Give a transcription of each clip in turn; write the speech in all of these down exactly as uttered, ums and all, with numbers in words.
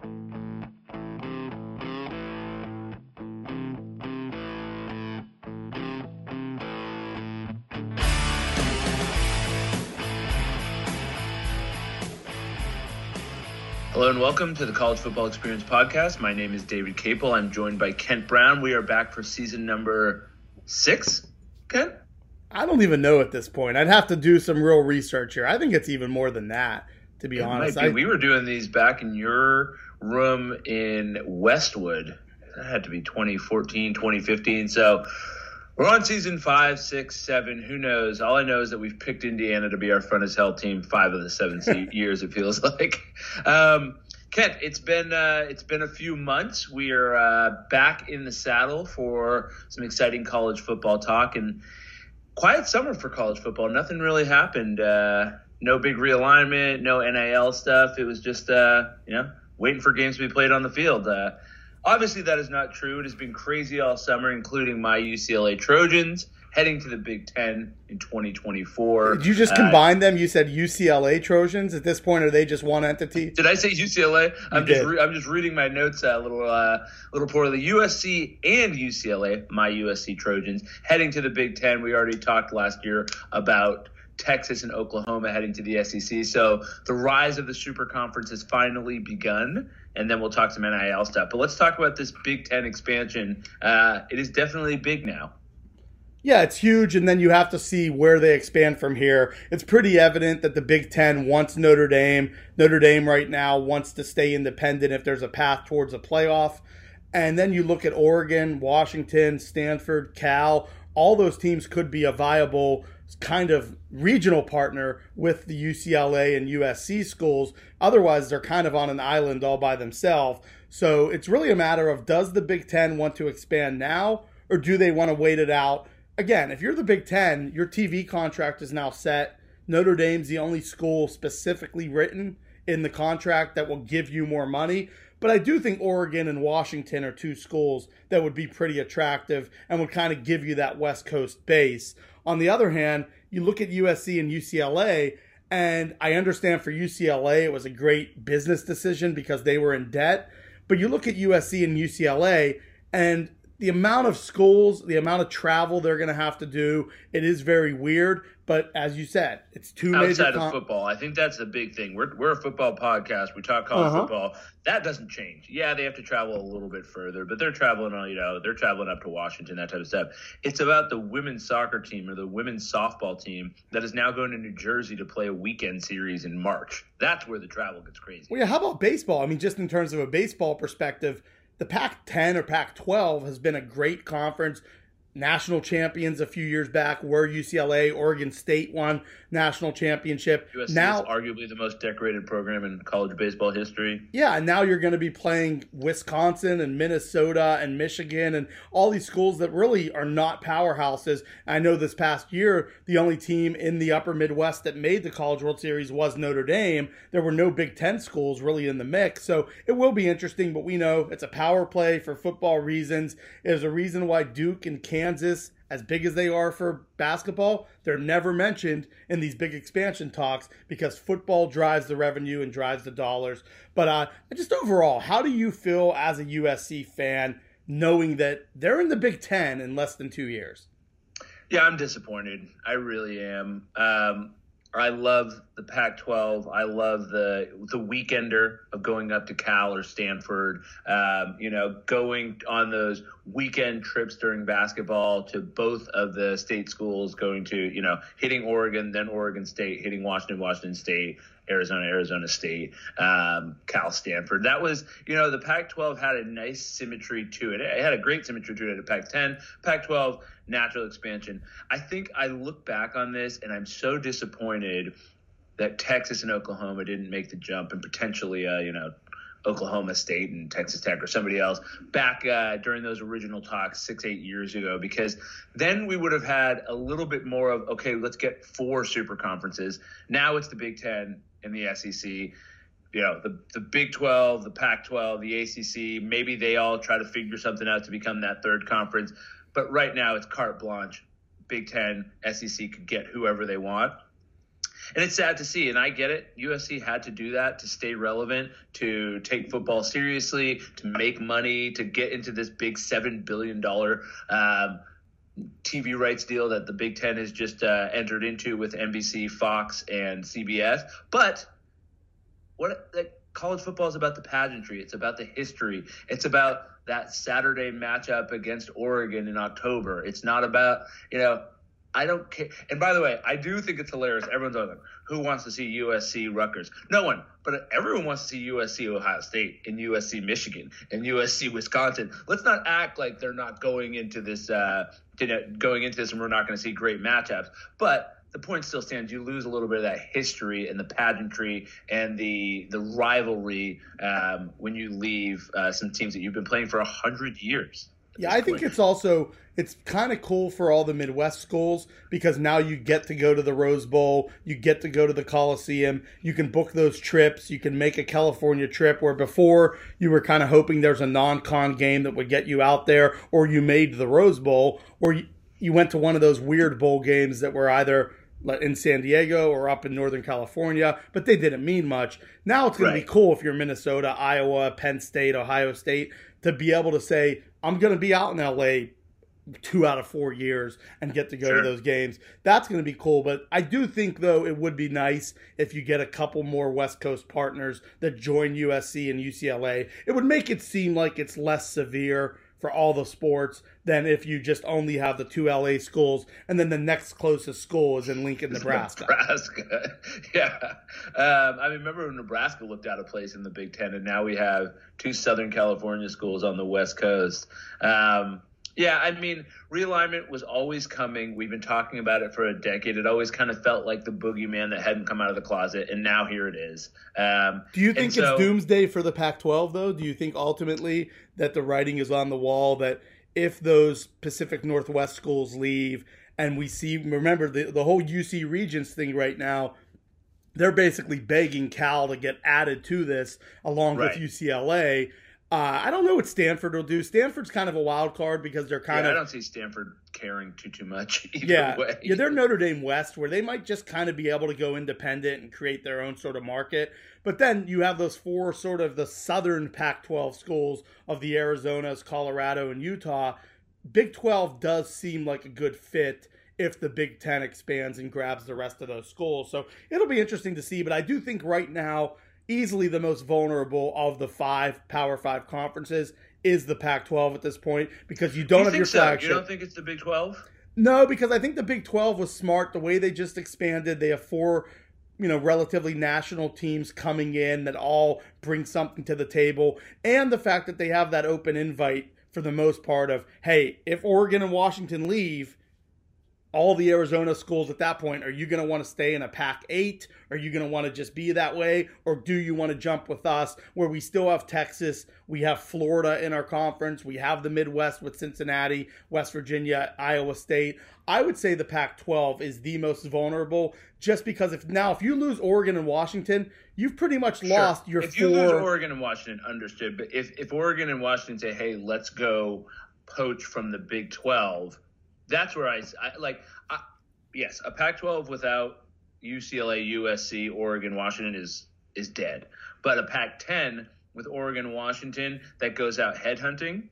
Hello and welcome to the College Football Experience Podcast. My name is David Capel. I'm joined by Kent Brown. We are back for season number six. Kent? I don't even know at this point. I'd have to do some real research here. I think it's even more than that, to be it honest. Might be. I, we were doing these back in your room in Westwood. That had to be twenty fourteen, twenty fifteen. So we're on season five, six, seven. Who knows? All I know is that we've picked Indiana to be our fun as hell team five of the seven se- years, it feels like. Um, Kent, it's been uh, it's been a few months. We are uh, back in the saddle for some exciting college football talk, and quiet summer for college football. Nothing really happened. Uh, no big realignment, no N I L stuff. It was just uh, you know waiting for games to be played on the field. Uh, Obviously, that is not true. It has been crazy all summer, including my U C L A Trojans heading to the Big Ten in twenty twenty-four. Did you just combine uh, them? You said U C L A Trojans. At this point, are they just one entity? Did I say U C L A? I'm just re- I'm just reading my notes a little uh, little poorly. U S C and U C L A, my U S C Trojans, heading to the Big Ten. We already talked last year about Texas and Oklahoma heading to the S E C. So the rise of the Super Conference has finally begun, and then we'll talk some N I L stuff. But let's talk about this Big Ten expansion. Uh, it is definitely big now. Yeah, it's huge, and then you have to see where they expand from here. It's pretty evident that the Big Ten wants Notre Dame. Notre Dame right now wants to stay independent if there's a path towards a playoff. And then you look at Oregon, Washington, Stanford, Cal. All those teams could be a viable kind of regional partner with the U C L A and U S C schools. Otherwise, they're kind of on an island all by themselves. So it's really a matter of, does the Big Ten want to expand now, or do they want to wait it out? Again, if you're the Big Ten, your T V contract is now set. Notre Dame's the only school specifically written in the contract that will give you more money. But I do think Oregon and Washington are two schools that would be pretty attractive and would kind of give you that West Coast base. On the other hand, you look at U S C and U C L A, and I understand for U C L A it was a great business decision because they were in debt. But you look at U S C and U C L A, and the amount of schools, the amount of travel they're going to have to do, it is very weird. But as you said, it's two outside major of com- football. I think that's the big thing. We're we're a football podcast. We talk college uh-huh. football. That doesn't change. Yeah, they have to travel a little bit further, but they're traveling on, you know, they're traveling up to Washington, that type of stuff. It's about the women's soccer team or the women's softball team that is now going to New Jersey to play a weekend series in March. That's where the travel gets crazy. Well, yeah, how about baseball? I mean, just in terms of a baseball perspective, the Pac ten or Pac twelve has been a great conference. National champions a few years back were U C L A. Oregon State won national championship. U S C now, is arguably the most decorated program in college baseball history. Yeah, and now you're going to be playing Wisconsin and Minnesota and Michigan and all these schools that really are not powerhouses. I know this past year, the only team in the upper Midwest that made the College World Series was Notre Dame. There were no Big Ten schools really in the mix, so it will be interesting, but we know it's a power play for football reasons. There's a reason why Duke and Kansas Kansas, as big as they are for basketball, they're never mentioned in these big expansion talks because football drives the revenue and drives the dollars. But uh, just overall, how do you feel as a U S C fan knowing that they're in the Big Ten in less than two years? Yeah, I'm disappointed. I really am. Um, I love the Pac twelve. I love the the weekender of going up to Cal or Stanford, um, you know, going on those weekend trips during basketball to both of the state schools, going to, you know, hitting Oregon, then Oregon State, hitting Washington, Washington State, Arizona, Arizona State, um, Cal, Stanford. That was, you know, the Pac twelve had a nice symmetry to it. It had a great symmetry to it at Pac ten. Pac twelve, natural expansion. I think I look back on this and I'm so disappointed that Texas and Oklahoma didn't make the jump, and potentially, uh, you know, Oklahoma State and Texas Tech or somebody else back uh, during those original talks six, eight years ago, because then we would have had a little bit more of, okay, let's get four super conferences. Now it's the Big Ten and the S E C. You know, the, the Big twelve, the Pac twelve, the A C C, maybe they all try to figure something out to become that third conference. But right now it's carte blanche. Big Ten, S E C could get whoever they want. And it's sad to see, and I get it. U S C had to do that to stay relevant, to take football seriously, to make money, to get into this big seven billion dollars um, T V rights deal that the Big Ten has just uh, entered into with N B C, Fox, and C B S. But what like, college football is about the pageantry. It's about the history. It's about that Saturday matchup against Oregon in October. It's not about, you know, I don't care. And by the way, I do think it's hilarious. Everyone's like, who wants to see U S C Rutgers? No one, but everyone wants to see U S C Ohio State and U S C Michigan and U S C Wisconsin. Let's not act like they're not going into this, uh, going into this and we're not going to see great matchups. But the point still stands. You lose a little bit of that history and the pageantry and the the rivalry um, when you leave uh, some teams that you've been playing for a hundred years. Yeah, I think it's also, it's kind of cool for all the Midwest schools because now you get to go to the Rose Bowl, you get to go to the Coliseum, you can book those trips, you can make a California trip where before you were kind of hoping there's a non-con game that would get you out there, or you made the Rose Bowl, or you, you went to one of those weird bowl games that were either in San Diego or up in Northern California, but they didn't mean much. Now it's going right. to be cool if you're Minnesota, Iowa, Penn State, Ohio State, to be able to say, I'm going to be out in L A two out of four years and get to go sure. to those games. That's going to be cool. But I do think, though, it would be nice if you get a couple more West Coast partners that join U S C and U C L A. It would make it seem like it's less severe for all the sports than if you just only have the two L A schools and then the next closest school is in Lincoln, Nebraska. Nebraska. Yeah. Um, I remember when Nebraska looked out of place in the Big Ten, and now we have two Southern California schools on the West Coast. Um, yeah, I mean, realignment was always coming. We've been talking about it for a decade. It always kind of felt like the boogeyman that hadn't come out of the closet, and now here it is. Um, Do you think so, it's doomsday for the Pac twelve, though? Do you think ultimately that the writing is on the wall that if those Pacific Northwest schools leave and we see, remember, the, the whole U C Regents thing right now, they're basically begging Cal to get added to this along right. with U C L A. Uh, I don't know what Stanford will do. Stanford's kind of a wild card because they're kind yeah, of... I don't see Stanford caring too, too much either yeah, way. Yeah, they're Notre Dame West, where they might just kind of be able to go independent and create their own sort of market. But then you have those four sort of the southern Pac twelve schools of the Arizonas, Colorado, and Utah. Big twelve does seem like a good fit if the Big Ten expands and grabs the rest of those schools. So it'll be interesting to see. But I do think right now, easily the most vulnerable of the five Power Five conferences is the Pac twelve at this point because you don't you have your so? flagship. You don't think it's the Big twelve? No, because I think the Big twelve was smart. The way they just expanded, they have four, you know, relatively national teams coming in that all bring something to the table, and the fact that they have that open invite for the most part of, hey, if Oregon and Washington leave, all the Arizona schools at that point, are you going to want to stay in a Pac eight? Are you going to want to just be that way? Or do you want to jump with us where we still have Texas, we have Florida in our conference, we have the Midwest with Cincinnati, West Virginia, Iowa State. I would say the Pac twelve is the most vulnerable just because if now if you lose Oregon and Washington, you've pretty much sure. lost your if four. If you lose Oregon and Washington, understood. But if, if Oregon and Washington say, hey, let's go poach from the Big twelve, that's where I, I like, I, yes, a Pac twelve without U C L A, U S C, Oregon, Washington is is dead. But a Pac ten with Oregon, Washington that goes out headhunting,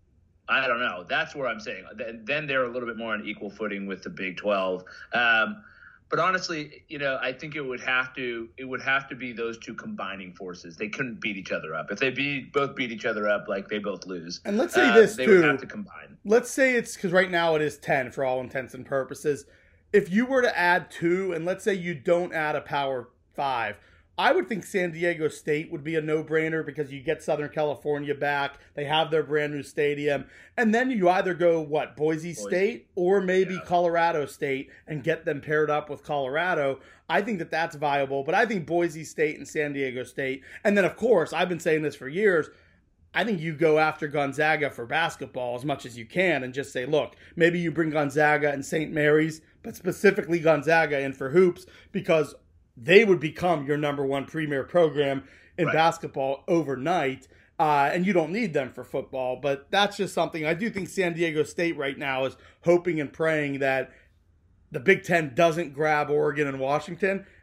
I don't know. That's where I'm saying. Then they're a little bit more on equal footing with the Big twelve. Um, but honestly, you know, I think it would have to it would have to be those two combining forces. They couldn't beat each other up. If they beat both beat each other up, like they both lose. And let's say uh, this they too. They would have to combine. Let's say it's because right now it is ten for all intents and purposes. If you were to add two, and let's say you don't add a Power Five, I would think San Diego State would be a no-brainer because you get Southern California back. They have their brand new stadium. And then you either go, what, Boise, Boise. State or maybe yeah. Colorado State and get them paired up with Colorado. I think that that's viable. But I think Boise State and San Diego State. And then, of course, I've been saying this for years, I think you go after Gonzaga for basketball as much as you can and just say, look, maybe you bring Gonzaga and Saint Mary's, but specifically Gonzaga in for hoops because they would become your number one premier program in right. basketball overnight, uh, and you don't need them for football. But that's just something. I do think San Diego State right now is hoping and praying that the Big Ten doesn't grab Oregon and Washington,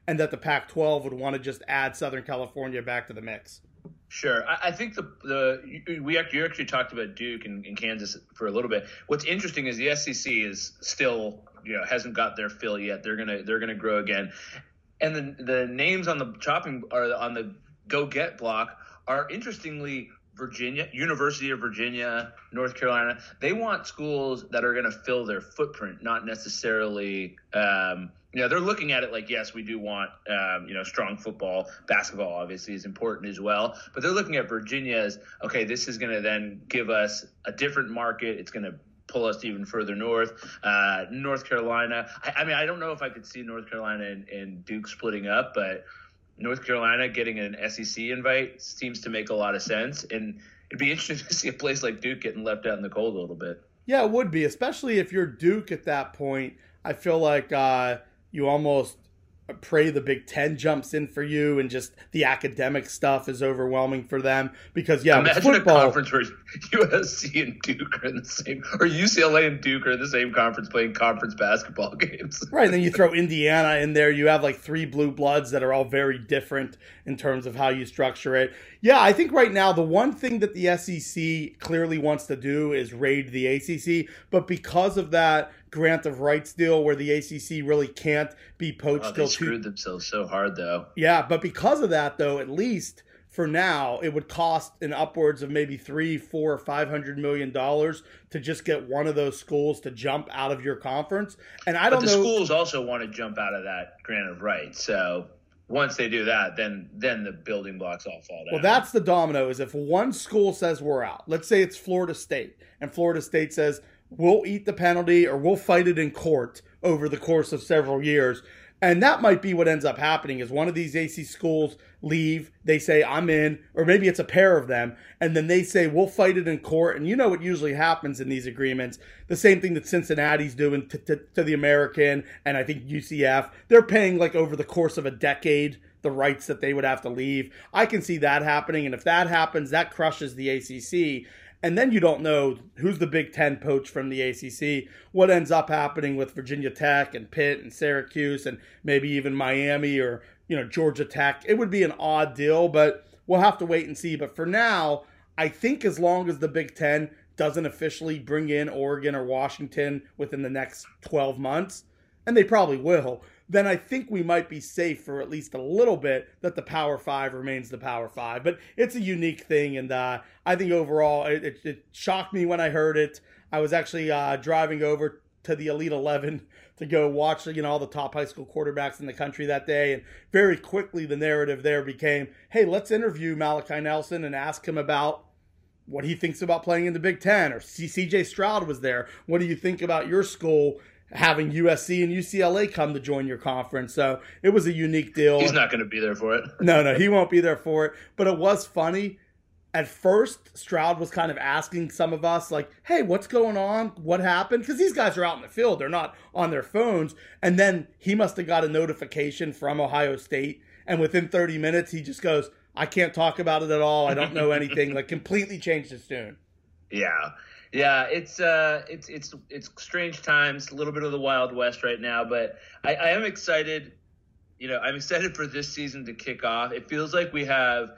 and that the Pac twelve would want to just add Southern California back to the mix. Sure. I, I think the the we actually, you actually talked about Duke and, and Kansas for a little bit. What's interesting is the S E C is still, you know, hasn't got their fill yet. They're gonna they're gonna grow again, and the the names on the chopping or on the go get block are interestingly Virginia, University of Virginia, North Carolina. They want schools that are going to fill their footprint, not necessarily. Um, you know, they're looking at it like, yes, we do want, um, you know, strong football. Basketball obviously is important as well, but they're looking at Virginia as, okay, this is going to then give us a different market. It's going to pull us even further north. Uh, North Carolina. I, I mean, I don't know if I could see North Carolina and, and Duke splitting up, but North Carolina getting an S E C invite seems to make a lot of sense. And it'd be interesting to see a place like Duke getting left out in the cold a little bit. Yeah, it would be, especially if you're Duke at that point. I feel like uh, you almost pray the Big Ten jumps in for you, and just the academic stuff is overwhelming for them because, yeah, imagine football, a conference where U S C and Duke are in the same, or U C L A and Duke are in the same conference playing conference basketball games. Right, and then you throw Indiana in there. You have like three blue bloods that are all very different in terms of how you structure it. Yeah, I think right now the one thing that the S E C clearly wants to do is raid the A C C, but because of that grant of rights deal where the A C C really can't be poached. Oh, they till screwed two... themselves so hard, though. Yeah, but because of that, though, at least for now, it would cost an upwards of maybe three, four, or five hundred million dollars to just get one of those schools to jump out of your conference. And I don't but the know. Schools also want to jump out of that grant of rights, so. Once they do that, then then the building blocks all fall down. Well, that's the domino, is if one school says we're out, let's say it's Florida State, and Florida State says we'll eat the penalty or we'll fight it in court over the course of several years. And that might be what ends up happening is one of these A C schools leave, they say, I'm in, or maybe it's a pair of them, and then they say, we'll fight it in court. And you know what usually happens in these agreements, the same thing that Cincinnati's doing to, to, to the American, and I think U C F, they're paying like over the course of a decade the rights that they would have to leave. I can see that happening, and if that happens, that crushes the A C C. And then you don't know who's the Big Ten poach from the A C C, what ends up happening with Virginia Tech and Pitt and Syracuse and maybe even Miami or, you know, Georgia Tech. It would be an odd deal, but we'll have to wait and see. But for now, I think as long as the Big Ten doesn't officially bring in Oregon or Washington within the next twelve months, and they probably will, then I think we might be safe for at least a little bit that the Power Five remains the Power Five. But it's a unique thing, and uh, I think overall it, it, it shocked me when I heard it. I was actually uh, driving over to the Elite Eleven to go watch, you know, all the top high school quarterbacks in the country that day, and very quickly the narrative there became, hey, let's interview Malachi Nelson and ask him about what he thinks about playing in the Big Ten. Or C J Stroud was there. What do you think about your school having U S C and U C L A come to join your conference? So it was a unique deal. He's not going to be there for it. No, no, he won't be there for it. But it was funny. At first, Stroud was kind of asking some of us, like, hey, what's going on? What happened? Because these guys are out in the field. They're not on their phones. And then he must have got a notification from Ohio State. And within thirty minutes, he just goes, I can't talk about it at all. I don't know anything. Like, completely changed his tune. Yeah. Yeah, it's uh, it's it's it's strange times, a little bit of the Wild West right now, but I, I am excited. You know, I'm excited for this season to kick off. It feels like we have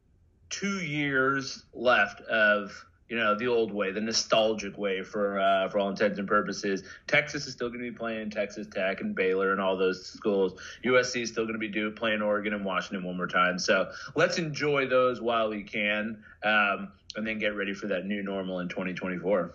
two years left of, you know, the old way, the nostalgic way for uh, for all intents and purposes. Texas is still going to be playing Texas Tech and Baylor and all those schools. U S C is still going to be do, playing Oregon and Washington one more time. So let's enjoy those while we can. Um, and then get ready for that new normal in twenty twenty-four.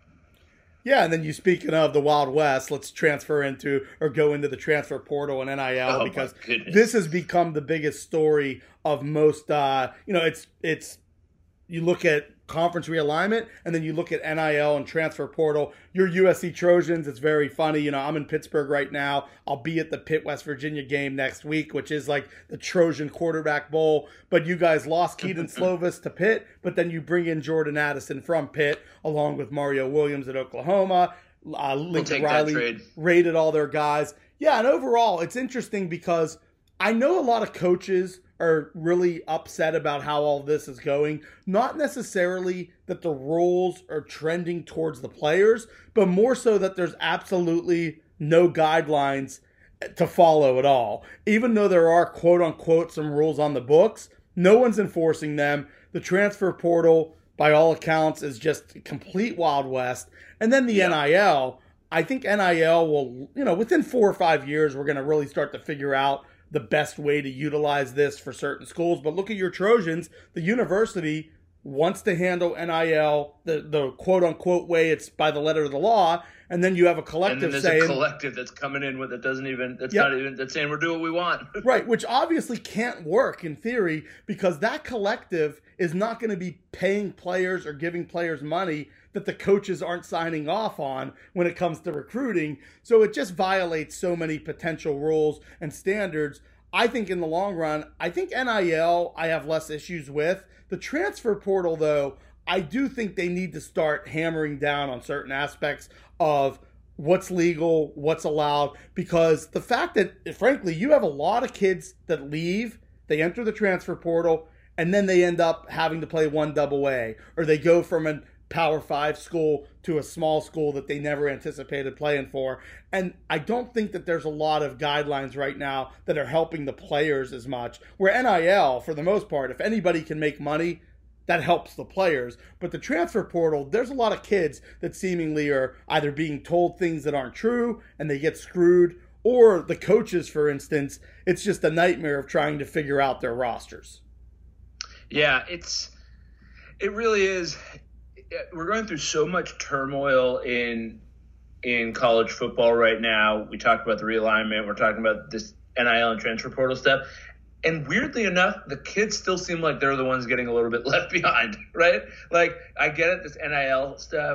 Yeah, and then you speaking of the Wild West, let's transfer into or go into the transfer portal and N I L oh because this has become the biggest story of most. Uh, you know, it's it's you look at conference realignment and then you look at N I L and transfer portal. Your U S C Trojans, it's very funny. You know, I'm in Pittsburgh right now. I'll be at the Pitt West Virginia game next week, which is like the Trojan quarterback bowl. But you guys lost Keaton Slovis to Pitt, but then you bring in Jordan Addison from Pitt along with Mario Williams at Oklahoma. Uh, Lincoln we'll Riley rated all their guys. Yeah, and overall, it's interesting because I know a lot of coaches are really upset about how all this is going. Not necessarily that the rules are trending towards the players, but more so that there's absolutely no guidelines to follow at all. Even though there are quote unquote some rules on the books, no one's enforcing them. The transfer portal, by all accounts, is just complete Wild West. And then the yeah. N I L, I think N I L will, you know, within four or five years, we're going to really start to figure out the best way to utilize this for certain schools. But look at your Trojans. The university wants to handle N I L the, the quote unquote way it's by the letter of the law. And then you have a collective and then there's saying, a collective that's coming in with it doesn't even that's yep. not even that's saying we're doing what we want. Right, which obviously can't work in theory because that collective is not going to be paying players or giving players money that the coaches aren't signing off on when it comes to recruiting. So it just violates so many potential rules and standards. I think in the long run, I think N I L I have less issues with. The transfer portal, though, I do think they need to start hammering down on certain aspects of what's legal, what's allowed, because the fact that, frankly, you have a lot of kids that leave, they enter the transfer portal, and then they end up having to play one double A, or they go from a Power Five school to a small school that they never anticipated playing for. And I don't think that there's a lot of guidelines right now that are helping the players as much. Where N I L, for the most part, if anybody can make money, that helps the players. But the transfer portal, there's a lot of kids that seemingly are either being told things that aren't true and they get screwed, or the coaches, for instance, it's just a nightmare of trying to figure out their rosters. Yeah, it's it really is. We're going through so much turmoil in in college football right now. We talked about the realignment. We're talking about this N I L and transfer portal stuff. And weirdly enough, the kids still seem like they're the ones getting a little bit left behind, right? Like, I get it, this N I L stuff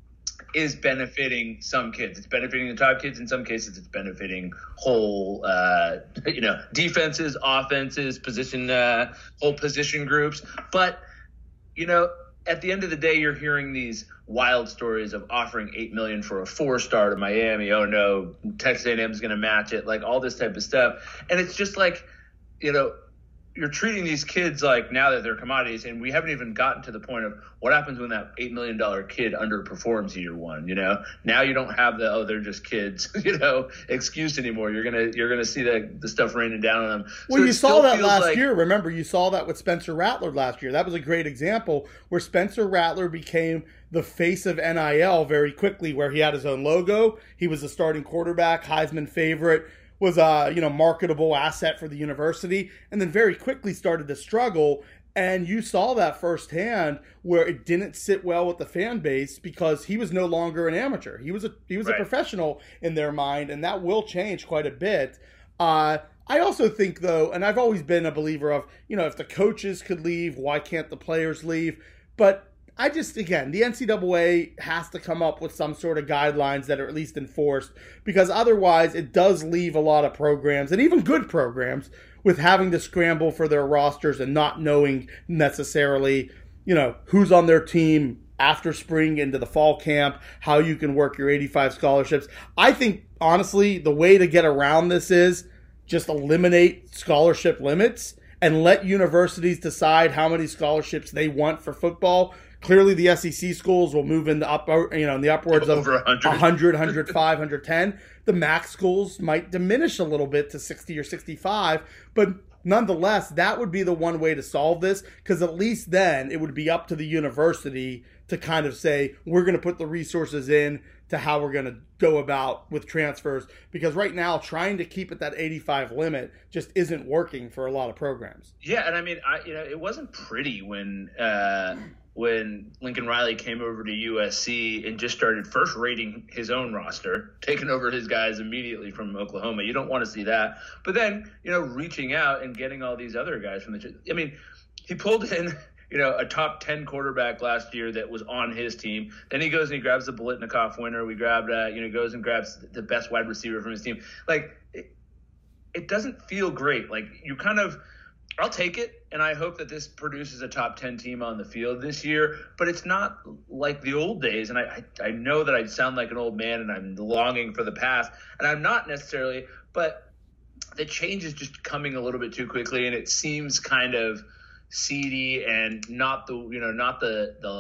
is benefiting some kids. It's benefiting the top kids. In some cases, it's benefiting whole, uh, you know, defenses, offenses, position, uh, whole position groups. But, you know, at the end of the day, you're hearing these wild stories of offering eight million dollars for a four-star to Miami. Oh, no, Texas A and M is going to match it, like all this type of stuff. And it's just like, you know, you're treating these kids like now that they're commodities, and we haven't even gotten to the point of what happens when that eight million dollars kid underperforms year one, you know? Now you don't have the, oh, they're just kids, you know, excuse anymore. You're going to you're gonna see the, the stuff raining down on them. Well, so you saw that last like, year. Remember, you saw that with Spencer Rattler last year. That was a great example where Spencer Rattler became the face of N I L very quickly, where he had his own logo. He was a starting quarterback, Heisman favorite, was a you know marketable asset for the university, and then very quickly started to struggle. And you saw that firsthand, where it didn't sit well with the fan base because he was no longer an amateur. He was a he was right. a professional in their mind, and that will change quite a bit. Uh, I also think, though, and I've always been a believer of, you know, if the coaches could leave, why can't the players leave? But I just, again, the N C double A has to come up with some sort of guidelines that are at least enforced, because otherwise it does leave a lot of programs, and even good programs, with having to scramble for their rosters and not knowing necessarily, you know, who's on their team after spring into the fall camp, how you can work your eighty-five scholarships. I think, honestly, the way to get around this is just eliminate scholarship limits and let universities decide how many scholarships they want for football. Clearly, the S E C schools will move in the up, you know, in the upwards of over one hundred, one hundred, one hundred five, one hundred ten. The MAC schools might diminish a little bit to sixty or sixty-five, but nonetheless, that would be the one way to solve this, because at least then it would be up to the university to kind of say, we're going to put the resources in to how we're going to go about with transfers, because right now trying to keep at that eighty-five limit just isn't working for a lot of programs. Yeah, and I mean, I, you know, it wasn't pretty when uh, when Lincoln Riley came over to U S C and just started first rating his own roster, taking over his guys immediately from Oklahoma. You don't want to see that. But then, you know, reaching out and getting all these other guys from the – I mean, he pulled in – you know, a top ten quarterback last year that was on his team. Then he goes and he grabs the Biletnikoff winner. We grabbed, uh, you know, goes and grabs the best wide receiver from his team. Like, it, it doesn't feel great. Like, you kind of, I'll take it, and I hope that this produces a top ten team on the field this year. But it's not like the old days, and I, I, I know that I sound like an old man, and I'm longing for the past, and I'm not necessarily, but the change is just coming a little bit too quickly, and it seems kind of seedy and not the you know not the the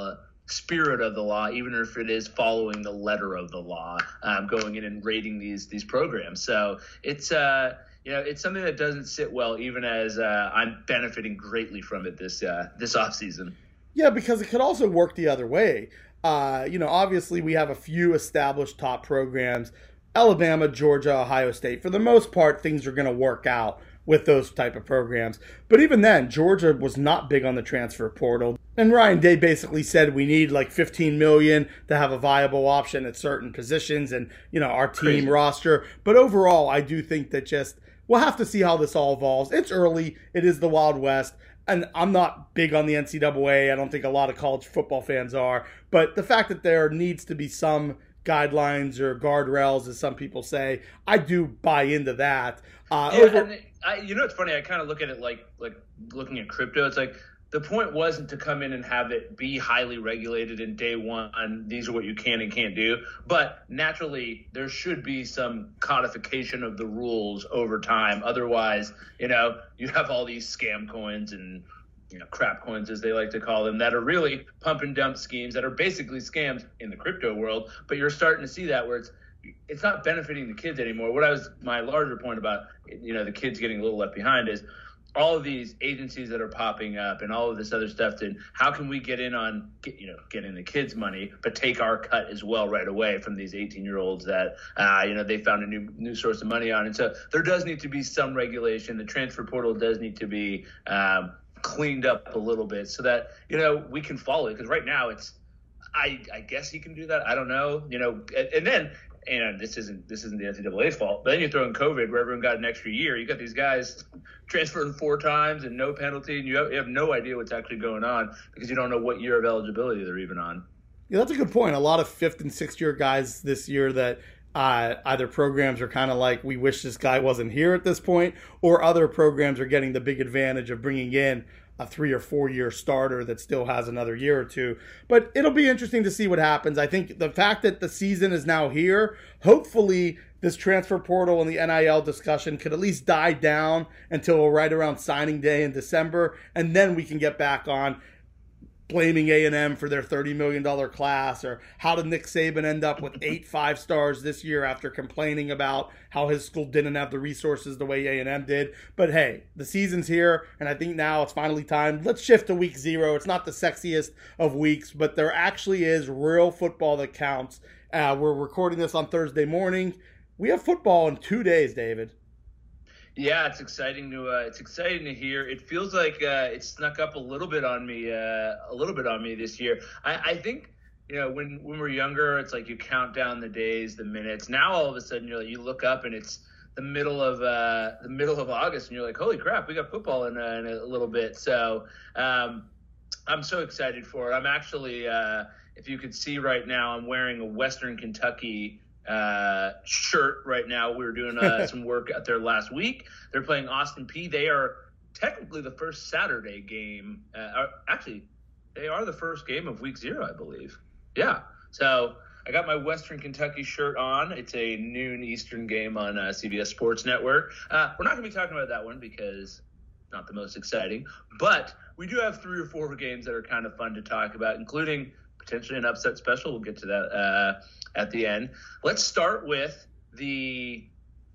spirit of the law, even if it is following the letter of the law, um, going in and rating these these programs. So it's uh, you know it's something that doesn't sit well, even as uh, I'm benefiting greatly from it this uh, this offseason. Yeah, because it could also work the other way. Uh, you know, obviously we have a few established top programs, Alabama, Georgia, Ohio State. For the most part, things are going to work out with those type of programs. But even then, Georgia was not big on the transfer portal. And Ryan Day basically said we need like fifteen million dollars to have a viable option at certain positions and, you know, our team Crazy. roster. But overall, I do think that just we'll have to see how this all evolves. It's early. It is the Wild West. And I'm not big on the N C double A. I don't think a lot of college football fans are. But the fact that there needs to be some guidelines or guardrails, as some people say, I do buy into that. Uh, yeah, over- and I, you know, it's funny. I kind of look at it like like looking at crypto. It's like the point wasn't to come in and have it be highly regulated in day one. These are what you can and can't do. But naturally, there should be some codification of the rules over time. Otherwise, you know, you have all these scam coins and, you know, crap coins, as they like to call them, that are really pump and dump schemes that are basically scams in the crypto world. But you're starting to see that where it's it's not benefiting the kids anymore. What I was my larger point about, you know, the kids getting a little left behind is all of these agencies that are popping up and all of this other stuff. And how can we get in on, get, you know, getting the kids money, but take our cut as well right away from these eighteen year olds that, uh, you know, they found a new new source of money on. And so there does need to be some regulation. The transfer portal does need to be um, cleaned up a little bit so that, you know, we can follow it. Because right now it's, I, I guess he can do that. I don't know, you know, and, and then, and this isn't this isn't the N C double A's fault. But then you throw in COVID, where everyone got an extra year. You got these guys transferring four times and no penalty, and you have, you have no idea what's actually going on because you don't know what year of eligibility they're even on. Yeah, that's a good point. A lot of fifth and sixth year guys this year that uh, either programs are kind of like, we wish this guy wasn't here at this point, or other programs are getting the big advantage of bringing in a three or four year starter that still has another year or two. But it'll be interesting to see what happens. I think the fact that the season is now here, hopefully this transfer portal and the N I L discussion could at least die down until right around signing day in December. And then we can get back on blaming A and M for their thirty million dollars class, or how did Nick Saban end up with eight five stars this year after complaining about how his school didn't have the resources the way A and M did. But hey, the season's here, and I think now it's finally time. Let's shift to week zero. It's not the sexiest of weeks, but there actually is real football that counts. Uh, we're recording this on Thursday morning. We have football in two days, David. Yeah, it's exciting to uh, it's exciting to hear. It feels like uh, it snuck up a little bit on me, uh, a little bit on me this year. I, I think, you know, when when we're younger, it's like you count down the days, the minutes. Now all of a sudden, you're like, you look up and it's the middle of uh, the middle of August, and you're like, holy crap, we got football in, uh, in a little bit. So um, I'm so excited for it. I'm actually, uh, if you could see right now, I'm wearing a Western Kentucky uh shirt right now. We were doing uh, some work out there last week. They're playing Austin Peay. They are technically the first Saturday game. Uh, actually, they are the first game of week zero, I believe. Yeah. So I got my Western Kentucky shirt on. It's a noon Eastern game on uh, C B S Sports Network. Uh, we're not going to be talking about that one because it's not the most exciting. But we do have three or four games that are kind of fun to talk about, including potentially an upset special. We'll get to that uh, at the end. Let's start with the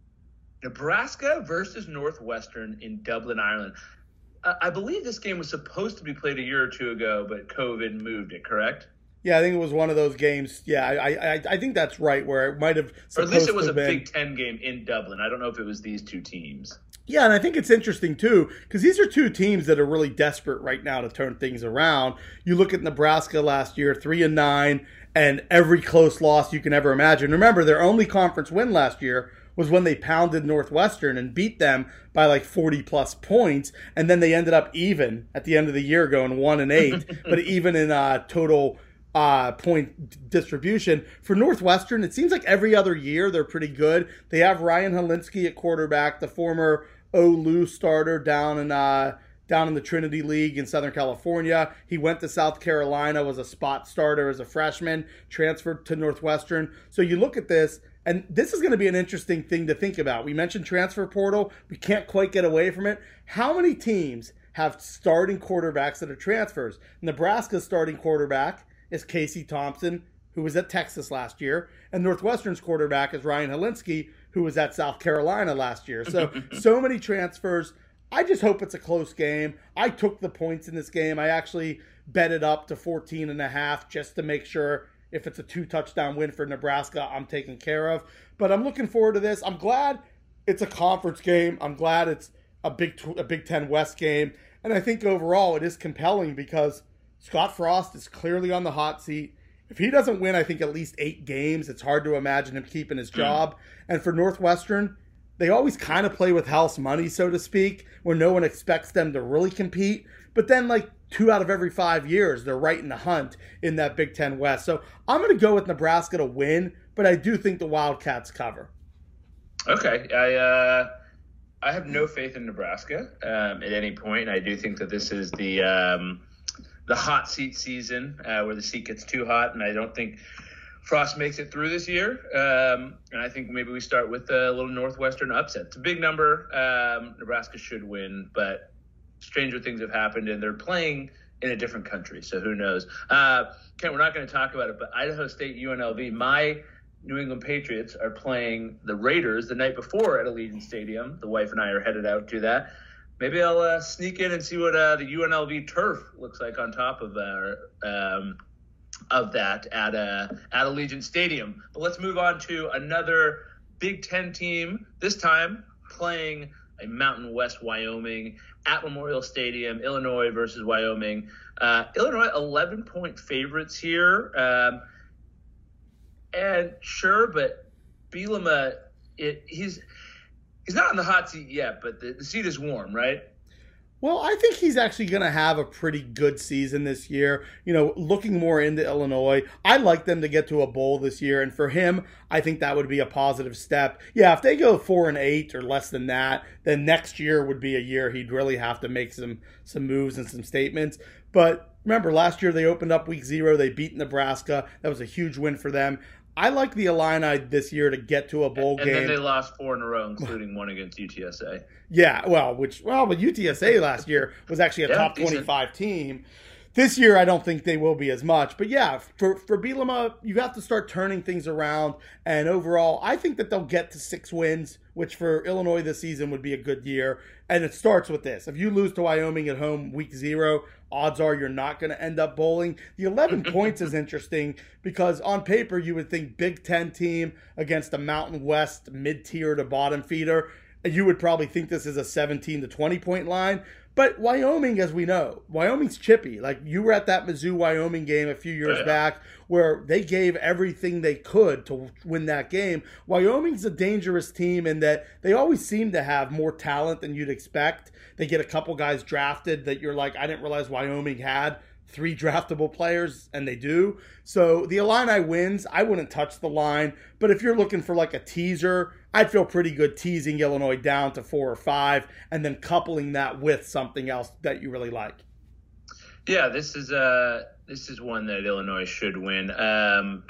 Nebraska versus Northwestern in Dublin, Ireland. Uh, I believe this game was supposed to be played a year or two ago, but COVID moved it, correct? Yeah, I think it was one of those games. Yeah, I I, I think that's right, where it might have Or at least it was a been. Big Ten game in Dublin. I don't know if it was these two teams. Yeah, and I think it's interesting, too, because these are two teams that are really desperate right now to turn things around. You look at Nebraska last year, three and nine, and every close loss you can ever imagine. Remember, their only conference win last year was when they pounded Northwestern and beat them by like forty-plus points, and then they ended up even at the end of the year going one and eight, but even in uh, total uh, point distribution. For Northwestern, it seems like every other year they're pretty good. They have Ryan Helinski at quarterback, the former O L U starter down in uh, down in the Trinity League in Southern California. He went to South Carolina, was a spot starter as a freshman, transferred to Northwestern. So you look at this, and this is going to be an interesting thing to think about. We mentioned transfer portal. We can't quite get away from it. How many teams have starting quarterbacks that are transfers? Nebraska's starting quarterback is Casey Thompson, who was at Texas last year, and Northwestern's quarterback is Ryan Helinski, who was at South Carolina last year. So, so many transfers. I just hope it's a close game. I took the points in this game. I actually bet it up to fourteen and a half just to make sure if it's a two-touchdown win for Nebraska, I'm taken care of. But I'm looking forward to this. I'm glad it's a conference game. I'm glad it's a Big a Big Ten West game. And I think overall it is compelling because Scott Frost is clearly on the hot seat. If he doesn't win, I think, at least eight games, it's hard to imagine him keeping his job. Mm. And for Northwestern, they always kind of play with house money, so to speak, where no one expects them to really compete. But then, like, two out of every five years, they're right in the hunt in that Big Ten West. So I'm going to go with Nebraska to win, but I do think the Wildcats cover. Okay. I uh, I have no faith in Nebraska um, at any point. I do think that this is the um, the hot seat season uh, where the seat gets too hot, and I don't think Frost makes it through this year. Um, and I think maybe we start with a little Northwestern upset. It's a big number. Um, Nebraska should win, but stranger things have happened, and they're playing in a different country, so who knows? Uh, Ken, we're not going to talk about it, but Idaho State U N L V, my New England Patriots are playing the Raiders the night before at Allegiant Stadium. The wife and I are headed out to that. Maybe I'll uh, sneak in and see what uh, the U N L V turf looks like on top of uh, um, of that at uh, at Allegiant Stadium. But let's move on to another Big Ten team, this time playing a Mountain West Wyoming at Memorial Stadium, Illinois versus Wyoming. Uh, Illinois, eleven-point favorites here. Um, and sure, but Bielema, it, he's he's not on the hot seat yet, but the, the seat is warm, right? Well, I think he's actually going to have a pretty good season this year. You know, looking more into Illinois, I'd like them to get to a bowl this year. And for him, I think that would be a positive step. Yeah, if they go four and eight or less than that, then next year would be a year he'd really have to make some, some moves and some statements. But remember, last year they opened up week zero. They beat Nebraska. That was a huge win for them. I like the Illini this year to get to a bowl and, game. And then they lost four in a row, including one against U T S A. Yeah, well, which well, but U T S A last year was actually a yeah, top twenty-five team. This year, I don't think they will be as much. But yeah, for for Bielema, you have to start turning things around. And overall, I think that they'll get to six wins, which for Illinois this season would be a good year. And it starts with this. If you lose to Wyoming at home week zero, odds are you're not going to end up bowling. The eleven points is interesting because on paper, you would think Big Ten team against a Mountain West mid-tier to bottom feeder. You would probably think this is a seventeen to twenty point line. But Wyoming, as we know, Wyoming's chippy. Like, you were at that Mizzou-Wyoming game a few years oh, yeah. back where they gave everything they could to win that game. Wyoming's a dangerous team in that they always seem to have more talent than you'd expect. They get a couple guys drafted that you're like, I didn't realize Wyoming had three draftable players, and they do. So the Illini wins. I wouldn't touch the line. But if you're looking for like a teaser, I'd feel pretty good teasing Illinois down to four or five and then coupling that with something else that you really like. Yeah, this is uh this is one that Illinois should win. Um,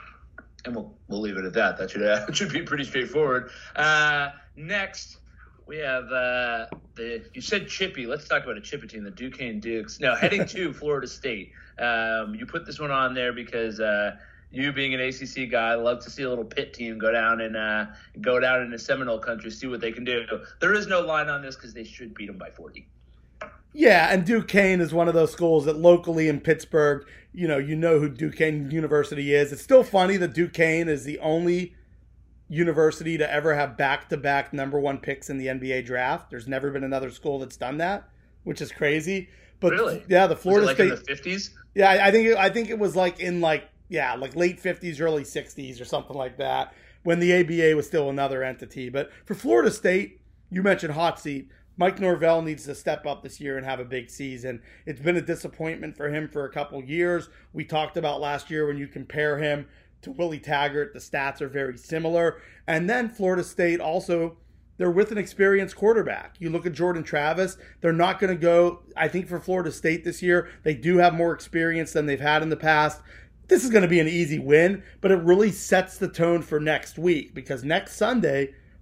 and we'll we'll leave it at that. That should uh, should be pretty straightforward. Uh, next, we have uh, the you said chippy. Let's talk about a chippy team, the Duquesne Dukes. No, heading to Florida State. Um, you put this one on there because uh, you being an A C C guy, love to see a little Pitt team go down and uh, go down in the Seminole country, see what they can do. There is no line on this because they should beat them by forty. Yeah, and Duquesne is one of those schools that locally in Pittsburgh, you know, you know who Duquesne University is. It's still funny that Duquesne is the only university to ever have back-to-back number one picks in the N B A draft. There's never been another school that's done that, which is crazy. But really? Yeah, the Florida was it like State in the fifties? Yeah, I, I think it, I think it was like in like yeah, like late fifties, early sixties or something like that when the A B A was still another entity. But for Florida State, you mentioned hot seat. Mike Norvell needs to step up this year and have a big season. It's been a disappointment for him for a couple years. We talked about last year when you compare him to Willie Taggart, the stats are very similar. And then Florida State also, they're with an experienced quarterback. You look at Jordan Travis, they're not going to go, I think for Florida State this year, they do have more experience than they've had in the past. This is going to be an easy win, but it really sets the tone for next week because next Sunday,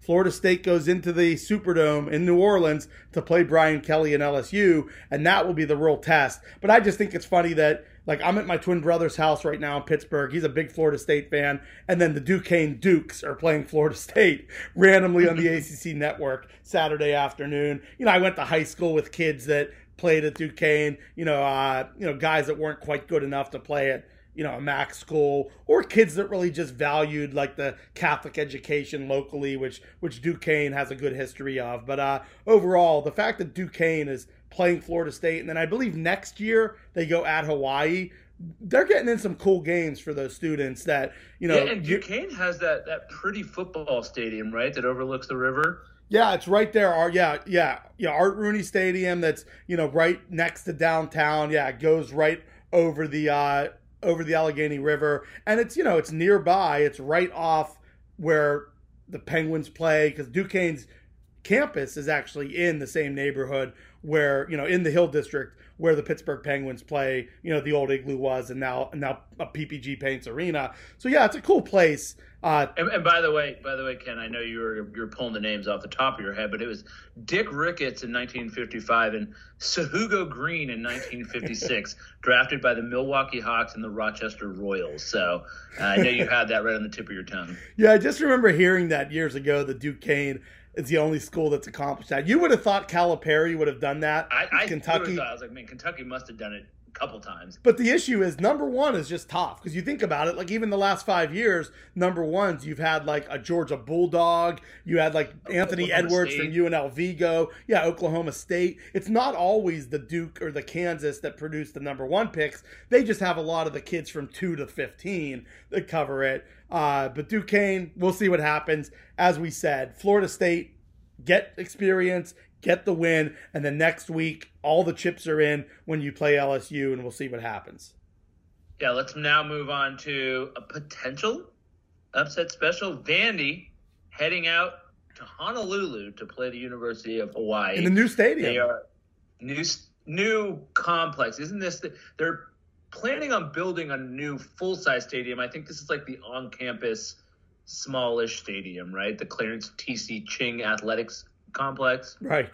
Florida State goes into the Superdome in New Orleans to play Brian Kelly and L S U, and that will be the real test. But I just think it's funny that, like, I'm at my twin brother's house right now in Pittsburgh. He's a big Florida State fan, and then the Duquesne Dukes are playing Florida State randomly on the A C C network Saturday afternoon. You know, I went to high school with kids that played at Duquesne, you know, uh, you know, guys that weren't quite good enough to play at, you know, a MAC school, or kids that really just valued like the Catholic education locally, which which Duquesne has a good history of. But uh, overall, the fact that Duquesne is playing Florida State, and then I believe next year they go at Hawaii, they're getting in some cool games for those students that, you know. Yeah, and Duquesne has that that pretty football stadium, right, that overlooks the river. Yeah, it's right there. Our, yeah, yeah, yeah. Art Rooney Stadium. That's, you know, right next to downtown. Yeah, it goes right over the uh, over the Allegheny River, and it's, you know, it's nearby. It's right off where the Penguins play, because Duquesne's campus is actually in the same neighborhood where, you know, in the Hill District where the Pittsburgh Penguins play. You know, the old Igloo was, and now now a P P G Paints Arena. So yeah, it's a cool place. Uh, and, and by the way, by the way, Ken, I know you were you're pulling the names off the top of your head, but it was Dick Ricketts in nineteen fifty-five and Sahugo Green in nineteen fifty-six, drafted by the Milwaukee Hawks and the Rochester Royals. So uh, I know you had that right on the tip of your tongue. Yeah, I just remember hearing that years ago. The Duquesne is the only school that's accomplished that. You would have thought Calipari would have done that. I, I Kentucky. Thought, I was like, man, Kentucky must have done it a couple times. But the issue is, number one is just tough, because you think about it, like even the last five years, number ones, you've had like a Georgia Bulldog, you had like Anthony Oklahoma Edwards State. from U N L V go, yeah, Oklahoma State. It's not always the Duke or the Kansas that produce the number one picks. They just have a lot of the kids from two to fifteen that cover it. Uh, but Duquesne, we'll see what happens. As we said, Florida State, get experience, get the win, and then next week, all the chips are in when you play L S U, and we'll see what happens. Yeah, let's now move on to a potential upset special. Vandy heading out to Honolulu to play the University of Hawaii. In the new stadium. They are new, new complex. Isn't this the, they're planning on building a new full-size stadium. I think this is like the on-campus smallish stadium, right? The Clarence T C Ching Athletics Complex. Right.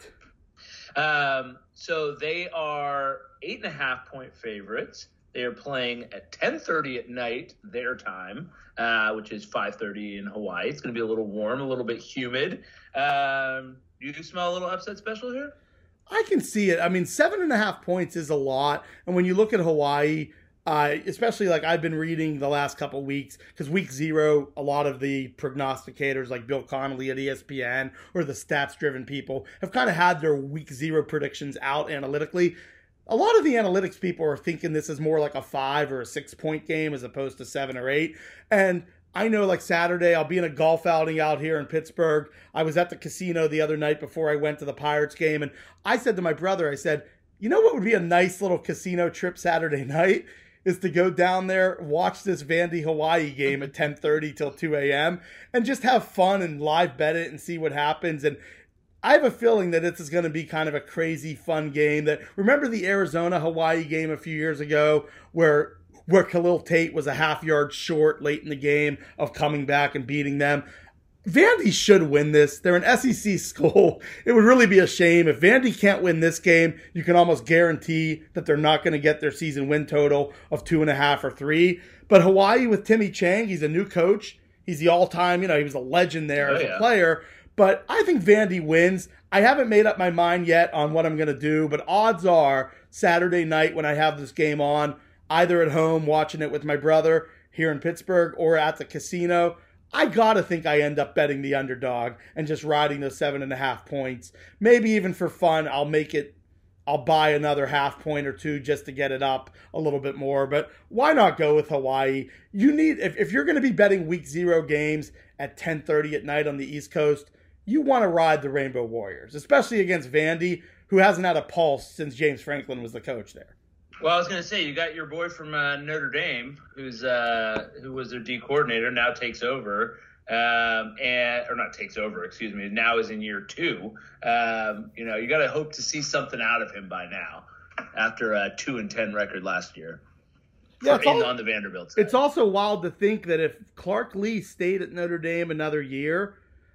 Um, so they are eight and a half point favorites. They are playing at ten thirty at night, their time, uh, which is five thirty in Hawaii. It's going to be a little warm, a little bit humid. Um, do you smell a little upset special here? I can see it. I mean, seven and a half points is a lot. And when you look at Hawaii, Uh, especially like I've been reading the last couple of weeks, because week zero, a lot of the prognosticators like Bill Connolly at E S P N or the stats driven people have kind of had their week zero predictions out analytically. A lot of the analytics people are thinking this is more like a five or a six point game as opposed to seven or eight. And I know like Saturday, I'll be in a golf outing out here in Pittsburgh. I was at the casino the other night before I went to the Pirates game. And I said to my brother, I said, you know what would be a nice little casino trip Saturday night? Is to go down there, watch this Vandy Hawaii game at ten thirty till two a.m. and just have fun and live bet it and see what happens. And I have a feeling that this is going to be kind of a crazy fun game. That remember the Arizona Hawaii game a few years ago where where Khalil Tate was a half yard short late in the game of coming back and beating them. Vandy should win this. They're an S E C school. It would really be a shame if Vandy can't win this game. You can almost guarantee that they're not going to get their season win total of two and a half or three. But Hawaii with Timmy Chang, he's a new coach. He's the all-time, you know, he was a legend there oh, as yeah. a player. But I think Vandy wins. I haven't made up my mind yet on what I'm going to do, but odds are Saturday night when I have this game on, either at home watching it with my brother here in Pittsburgh or at the casino, I gotta think I end up betting the underdog and just riding those seven and a half points. Maybe even for fun, I'll make it, I'll buy another half point or two just to get it up a little bit more. But why not go with Hawaii? You need, if, if you're going to be betting week zero games at ten thirty at night on the East Coast, you want to ride the Rainbow Warriors, especially against Vandy, who hasn't had a pulse since James Franklin was the coach there. Well, I was going to say, you got your boy from uh, Notre Dame, who's uh, who was their D coordinator, now takes over, um, and or not takes over, excuse me, now is in year two. Um, you know, you got to hope to see something out of him by now, after a two and ten record last year. Yeah, for, in, all, on the Vanderbilt side. It's also wild to think that if Clark Lee stayed at Notre Dame another year,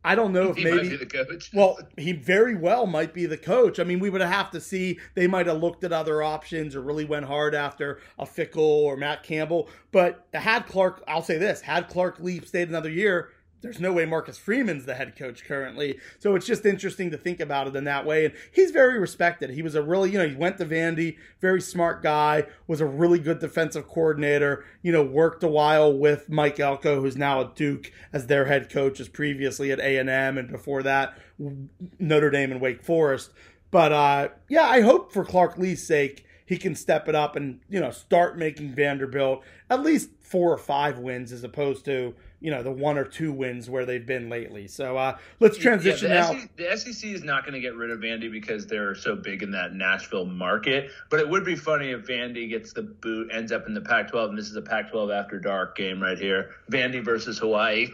I don't know if he maybe might be the coach. Well, he very well might be the coach. I mean, we would have to see. They might have looked at other options or really went hard after a Fickle or Matt Campbell. But had Clark, I'll say this, had Clark Lee stayed another year, there's no way Marcus Freeman's the head coach currently. So it's just interesting to think about it in that way. And he's very respected. He was a really, you know, he went to Vandy, very smart guy, was a really good defensive coordinator, you know, worked a while with Mike Elko, who's now at Duke as their head coach, as previously at A and M, and before that, Notre Dame and Wake Forest. But uh, yeah, I hope for Clark Lee's sake, he can step it up and, you know, start making Vanderbilt at least four or five wins as opposed to, you know, the one or two wins where they've been lately. So uh, let's transition yeah, the now. S E C, the S E C is not going to get rid of Vandy because they're so big in that Nashville market. But it would be funny if Vandy gets the boot, ends up in the Pac twelve, and this is a Pac twelve after dark game right here. Vandy versus Hawaii.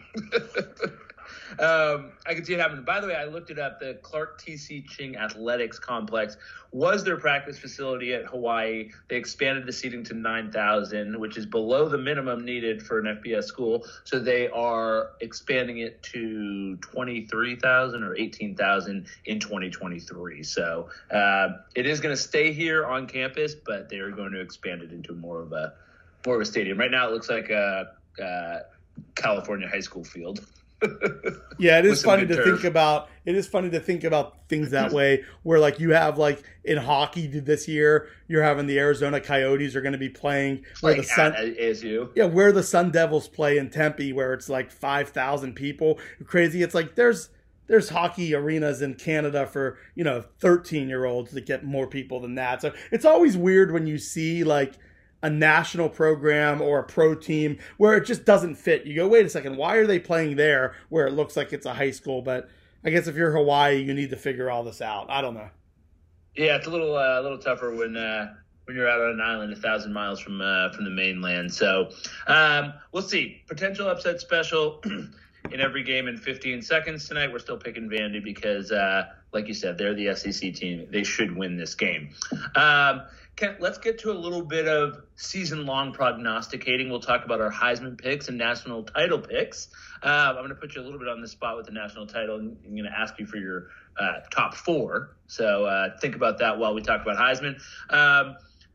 Um, I can see it happening. By the way, I looked it up. The Clark T C Ching Athletics Complex was their practice facility at Hawaii. They expanded the seating to nine thousand, which is below the minimum needed for an F B S school. So they are expanding it to twenty-three thousand or eighteen thousand in twenty twenty-three. So uh, it is going to stay here on campus, but they are going to expand it into more of a more of a stadium. Right now, it looks like a, a California high school field. Yeah, it is funny to turf. think about. It is funny to think about things that way, where like you have like in hockey this year, you're having the Arizona Coyotes are going to be playing where like the Sun, at A S U. yeah, where the Sun Devils play in Tempe, where it's like five thousand people. Crazy. It's like there's there's hockey arenas in Canada for, you know, thirteen year olds that get more people than that. So it's always weird when you see like a national program or a pro team where it just doesn't fit. You go, wait a second, why are they playing there where it looks like it's a high school? But I guess if you're Hawaii, you need to figure all this out. I don't know. Yeah, it's a little uh, a little tougher when uh, when you're out on an island a thousand miles from uh, from the mainland. So um, we'll see. Potential upset special in every game in fifteen seconds tonight. We're still picking Vandy because, uh, like you said, they're the S E C team. They should win this game. Um, Kent, let's get to a little bit of season-long prognosticating. We'll talk about our Heisman picks and national title picks. Um, I'm going to put you a little bit on the spot with the national title, and I'm going to ask you for your uh, top four. So uh, think about that while we talk about Heisman. Um,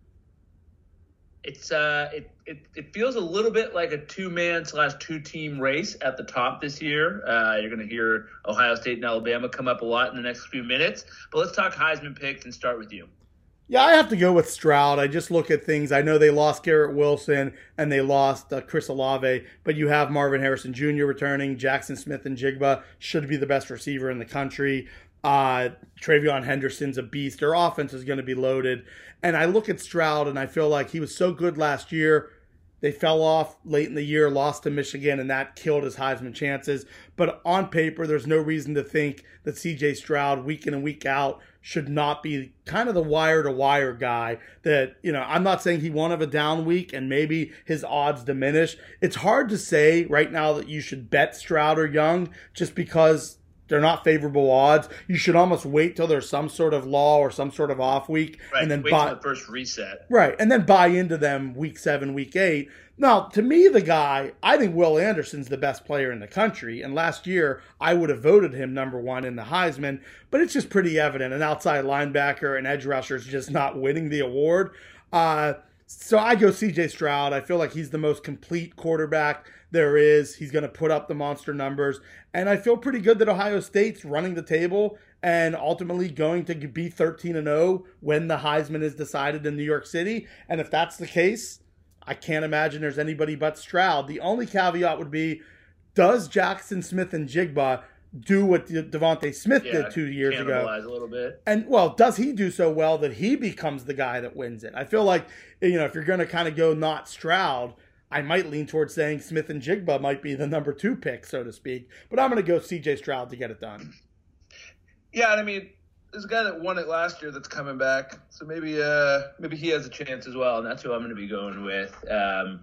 it's uh, it, it it feels a little bit like a two-man slash two-team race at the top this year. Uh, you're going to hear Ohio State and Alabama come up a lot in the next few minutes. But let's talk Heisman picks and start with you. Yeah, I have to go with Stroud. I just look at things. I know they lost Garrett Wilson and they lost uh, Chris Olave, but you have Marvin Harrison Junior returning. Jackson Smith and Jigba should be the best receiver in the country. Uh, Travion Henderson's a beast. Their offense is going to be loaded. And I look at Stroud and I feel like he was so good last year. They fell off late in the year, lost to Michigan, and that killed his Heisman chances. But on paper, there's no reason to think that C J Stroud, week in and week out, should not be kind of the wire-to-wire guy that, you know, I'm not saying he won't have a down week and maybe his odds diminish. It's hard to say right now that you should bet Stroud or Young just because they're not favorable odds. You should almost wait till there's some sort of law or some sort of off week, right, and then wait buy till the first reset. Right, and then buy into them week seven, week eight. Now, to me, the guy, I think Will Anderson's the best player in the country, and last year I would have voted him number one in the Heisman, but it's just pretty evident an outside linebacker and edge rusher is just not winning the award. Uh, so I go C J Stroud. I feel like he's the most complete quarterback there is. He's going to put up the monster numbers. And I feel pretty good that Ohio State's running the table and ultimately going to be thirteen and oh when the Heisman is decided in New York City. And if that's the case, I can't imagine there's anybody but Stroud. The only caveat would be, does Jackson Smith and Jigba do what De- Devontae Smith Yeah, did two years ago? cannibalize a little bit. And, well, does he do so well that he becomes the guy that wins it? I feel like, you know, if you're going to kind of go not Stroud, I might lean towards saying Smith and Jigba might be the number two pick, so to speak. But I'm going to go C J Stroud to get it done. Yeah, and I mean, there's a guy that won it last year that's coming back, so maybe uh, maybe he has a chance as well, and that's who I'm going to be going with, um,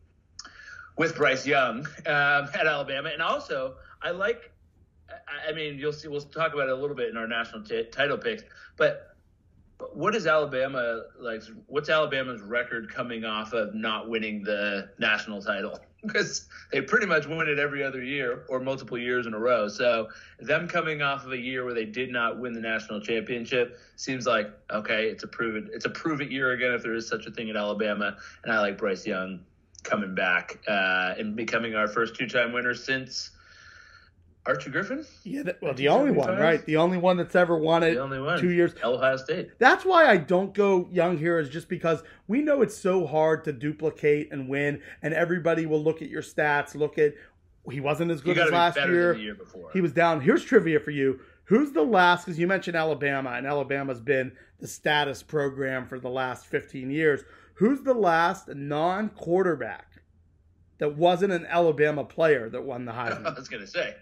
with Bryce Young um, at Alabama. And also, I like, I mean, you'll see, we'll talk about it a little bit in our national t- title picks, but what is Alabama, like, what's Alabama's record coming off of not winning the national title? because they pretty much win it every other year or multiple years in a row. So them coming off of a year where they did not win the national championship seems like, okay, it's a prove it, it's a prove it year again if there is such a thing at Alabama. And I like Bryce Young coming back uh, and becoming our first two-time winner since Archie Griffin? Yeah, that, well, the only one, right? The only one that's ever won it. The only one. Two years. Ohio State. That's why I don't go young here, is just because we know it's so hard to duplicate and win, and everybody will look at your stats, look at, he wasn't as good as last year. Than the year before. He was down. Here's trivia for you. Who's the last, because you mentioned Alabama, and Alabama's been the status program for the last fifteen years. Who's the last non-quarterback that wasn't an Alabama player that won the Heisman? I was going to say.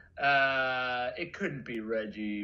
Uh, it couldn't be Reggie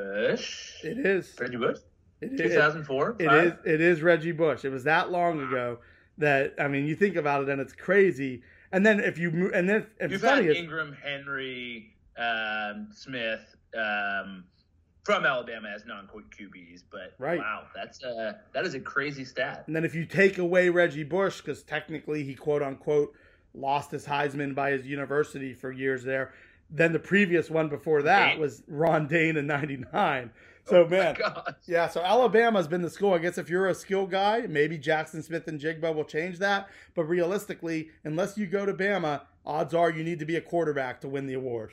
Bush. It is. Reggie Bush? It two thousand four? It is. It is Reggie Bush. It was that long ago that, I mean, you think about it and it's crazy. And then if you, and then if You've funny had is, Ingram, Henry, um, Smith, um, from Alabama as non-Q Bs, but right. wow, that's uh, that is a crazy stat. And then if you take away Reggie Bush, because technically he quote unquote lost his Heisman by his university for years there, then the previous one before that Dane. was Ron Dane in ninety-nine. So, oh man, yeah, so Alabama's been the school. I guess if you're a skill guy, maybe Jackson Smith and Jigba will change that. But realistically, unless you go to Bama, odds are you need to be a quarterback to win the award.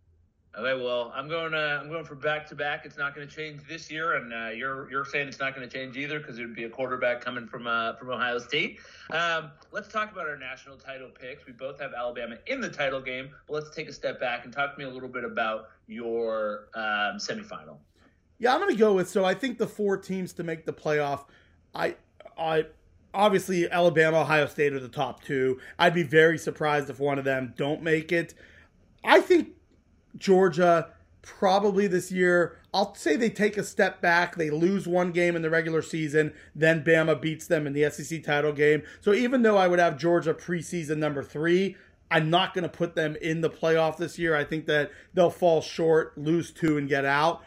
Okay, well, I'm going. Uh, I'm going for back to back. It's not going to change this year, and uh, you're you're saying it's not going to change either because it would be a quarterback coming from uh, from Ohio State. Um, let's talk about our national title picks. We both have Alabama in the title game, but let's take a step back and talk to me a little bit about your um, semifinal. Yeah, I'm going to go with. So I think the four teams to make the playoff. I I obviously Alabama, Ohio State are the top two. I'd be very surprised if one of them don't make it. I think Georgia probably this year, I'll say they take a step back. They lose one game in the regular season, then Bama beats them in the S E C title game. So even though I would have Georgia preseason number three, I'm not going to put them in the playoff this year. I think that they'll fall short, lose two, and get out.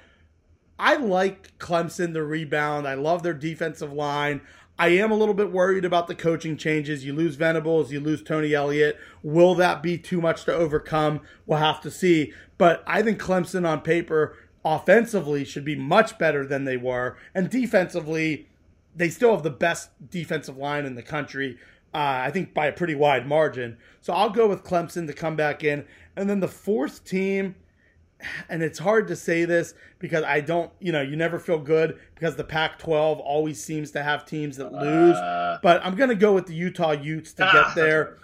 I like Clemson to rebound. I love their defensive line. I am a little bit worried about the coaching changes. You lose Venables, you lose Tony Elliott. Will that be too much to overcome? We'll have to see. But I think Clemson on paper offensively should be much better than they were. And defensively, they still have the best defensive line in the country, uh, I think by a pretty wide margin. So I'll go with Clemson to come back in. And then the fourth team, and it's hard to say this because I don't, you know, you never feel good because the Pac twelve always seems to have teams that lose. Uh, but I'm going to go with the Utah Utes to ah, get there.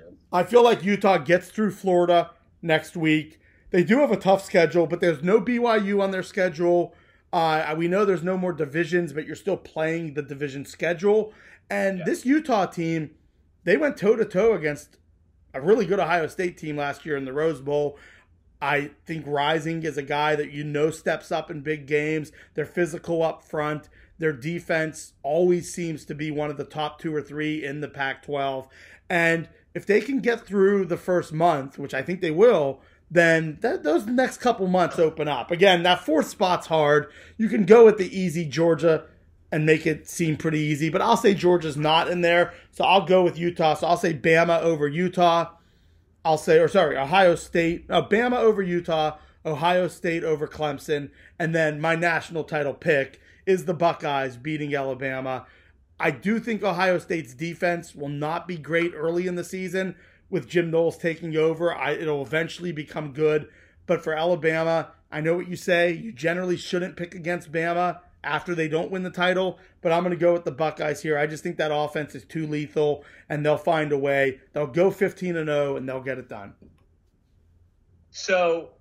I feel like Utah gets through Florida next week. They do have a tough schedule, but there's no B Y U on their schedule. Uh, we know there's no more divisions, but you're still playing the division schedule. And yeah. This Utah team, they went toe-to-toe against a really good Ohio State team last year in the Rose Bowl. I think Rising is a guy that you know steps up in big games. They're physical up front. Their defense always seems to be one of the top two or three in the Pac twelve. And if they can get through the first month, which I think they will, then th- those next couple months open up. Again, that fourth spot's hard. You can go with the easy Georgia and make it seem pretty easy, but I'll say Georgia's not in there, so I'll go with Utah. So I'll say Bama over Utah. I'll say, or sorry, Ohio State, no, Bama over Utah, Ohio State over Clemson, and then my national title pick is the Buckeyes beating Alabama. I do think Ohio State's defense will not be great early in the season with Jim Knowles taking over. I, it'll eventually become good, but for Alabama, I know what you say. You generally shouldn't pick against Bama after they don't win the title, but I'm going to go with the Buckeyes here. I just think that offense is too lethal, and they'll find a way. They'll go fifteen and oh, and they'll get it done. So,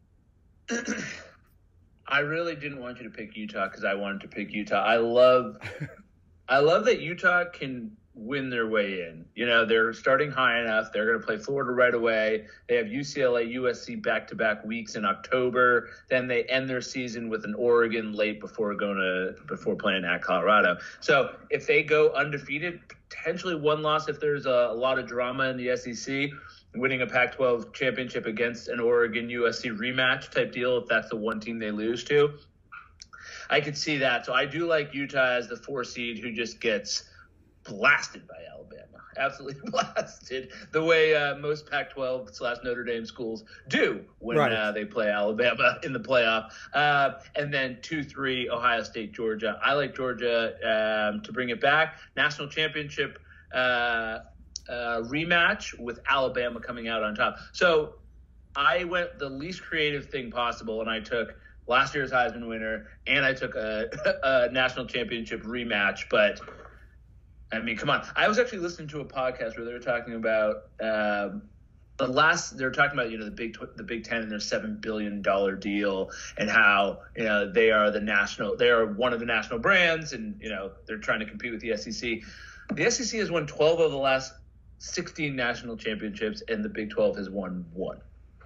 I really didn't want you to pick Utah because I wanted to pick Utah. I love, I love that Utah can win their way in. You know, they're starting high enough. They're going to play Florida right away. They have U C L A, U S C back-to-back weeks in October. Then they end their season with an Oregon late before going to before playing at Colorado. So if they go undefeated, potentially one loss if there's a, a lot of drama in the S E C, winning a Pac twelve championship against an Oregon U S C rematch type deal if that's the one team they lose to. I could see that. So I do like Utah as the four seed who just gets blasted by Alabama. Absolutely blasted. The way uh, most Pac twelve slash Notre Dame schools do when right. uh, they play Alabama in the playoff. Uh, and then two three, Ohio State, Georgia. I like Georgia um, to bring it back. National championship uh, uh, rematch with Alabama coming out on top. So I went the least creative thing possible, and I took last year's Heisman winner, and I took a, a national championship rematch. But I mean, come on. I was actually listening to a podcast where they were talking about um, the last. They were talking about you know the Big the Big Ten and their seven billion dollar deal, and how you know they are the national. They are one of the national brands, and you know they're trying to compete with the S E C. The S E C has won twelve of the last sixteen national championships, and the Big twelve has won one.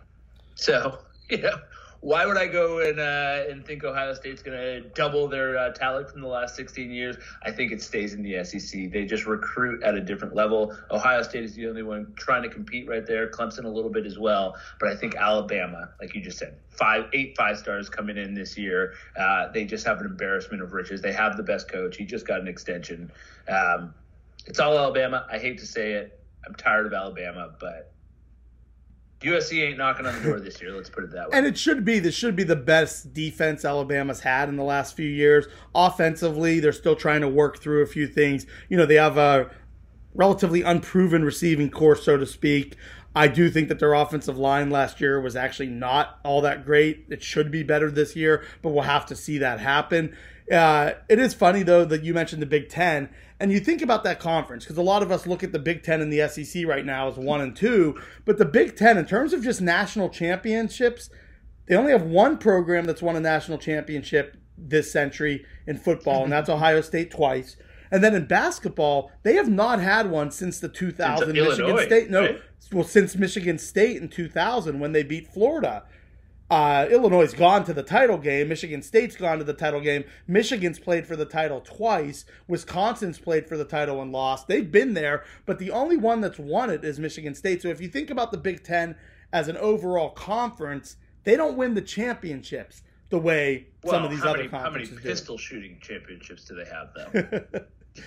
So you know. Why would I go and uh, and think Ohio State's going to double their uh, talent from the last sixteen years? I think it stays in the S E C. They just recruit at a different level. Ohio State is the only one trying to compete right there. Clemson a little bit as well. But I think Alabama, like you just said, five, eight five stars coming in this year. Uh, they just have an embarrassment of riches. They have the best coach. He just got an extension. Um, it's all Alabama. I hate to say it. I'm tired of Alabama, but U S C ain't knocking on the door this year. Let's put it that way. And it should be. This should be the best defense Alabama's had in the last few years. Offensively, they're still trying to work through a few things. You know, they have a relatively unproven receiving corps, so to speak. I do think that their offensive line last year was actually not all that great. It should be better this year, but we'll have to see that happen. Uh, it is funny, though, that you mentioned the Big Ten. And you think about that conference, because a lot of us look at the Big Ten and the S E C right now as one and two. But the Big Ten, in terms of just national championships, they only have one program that's won a national championship this century in football, and that's Ohio State twice. And then in basketball, they have not had one since the two thousand since Michigan Illinois, State. No, right? Well, since Michigan State in two thousand when they beat Florida. Uh, Illinois has gone to the title game. Michigan State's gone to the title game. Michigan's played for the title twice. Wisconsin's played for the title and lost. They've been there, but the only one that's won it is Michigan State. So if you think about the Big Ten as an overall conference, they don't win the championships the way well, some of these how other many, conferences How many do. pistol shooting championships do they have, though?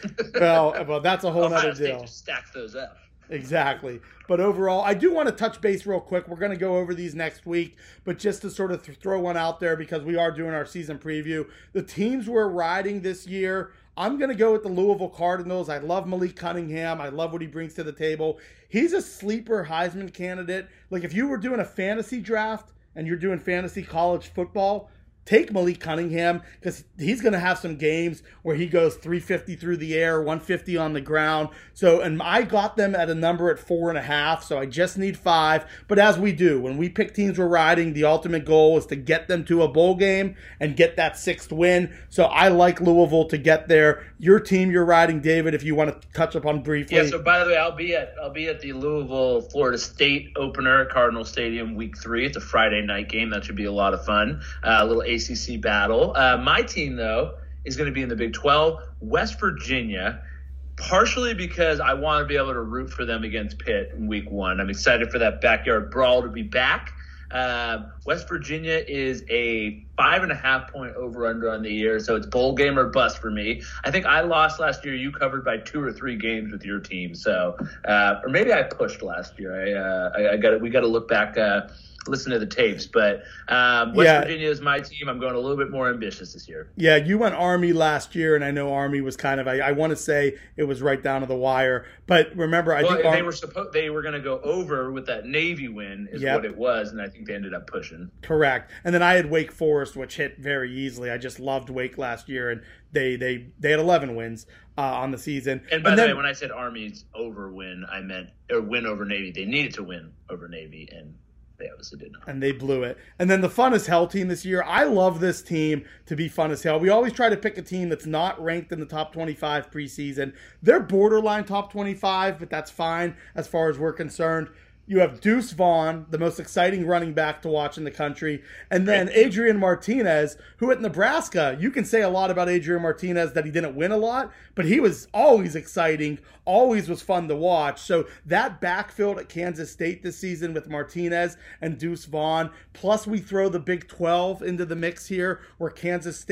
well, well, that's a whole Ohio other State deal. just stacks those up. Exactly. But overall, I do want to touch base real quick. We're going to go over these next week, but just to sort of th- throw one out there because we are doing our season preview. The teams we're riding this year, I'm going to go with the Louisville Cardinals. I love Malik Cunningham. I love what he brings to the table. He's a sleeper Heisman candidate. Like if you were doing a fantasy draft and you're doing fantasy college football, take Malik Cunningham because he's going to have some games where he goes three fifty through the air, one fifty on the ground. So, and I got them at a number at four and a half, so I just need five. But as we do, when we pick teams we're riding, the ultimate goal is to get them to a bowl game and get that sixth win. So I like Louisville to get there. Your team you're riding, David, if you want to touch upon briefly. Yeah, so by the way, I'll be at I'll be at the Louisville Florida State opener at Cardinal Stadium week three. It's a Friday night game. That should be a lot of fun. Uh, a little A C C battle. Uh, my team, though, is going to be in the Big twelve, West Virginia, partially because I want to be able to root for them against Pitt in week one. I'm excited for that backyard brawl to be back. Uh, West Virginia is a five and a half point over under on the year, so it's bowl game or bust for me. I think I lost last year. You covered by two or three games with your team, so uh, or maybe I pushed last year. I uh, I, I got we got to look back. Uh, listen to the tapes, but um, West yeah. Virginia is my team. I'm going a little bit more ambitious this year. Yeah, you went Army last year, and I know Army was kind of, I, I want to say it was right down to the wire, but remember, I well, think they Army, were supposed they were going to go over with that Navy win is yep. what it was, and I think they ended up pushing. Correct. And then I had Wake Forest, which hit very easily. I just loved Wake last year, and they they, they had eleven wins uh, on the season. And by and the then, way, when I said Army's over win, I meant or win over Navy. They needed to win over Navy, and they obviously did not. And they blew it. And then the Fun as Hell team this year. I love this team to be fun as hell. We always try to pick a team that's not ranked in the top twenty-five preseason. They're borderline top twenty-five, but that's fine as far as we're concerned. You have Deuce Vaughn, the most exciting running back to watch in the country. And then Adrian Martinez, who at Nebraska, you can say a lot about Adrian Martinez that he didn't win a lot, but he was always exciting, always was fun to watch. So that backfield at Kansas State this season with Martinez and Deuce Vaughn, plus we throw the Big twelve into the mix here where Kansas State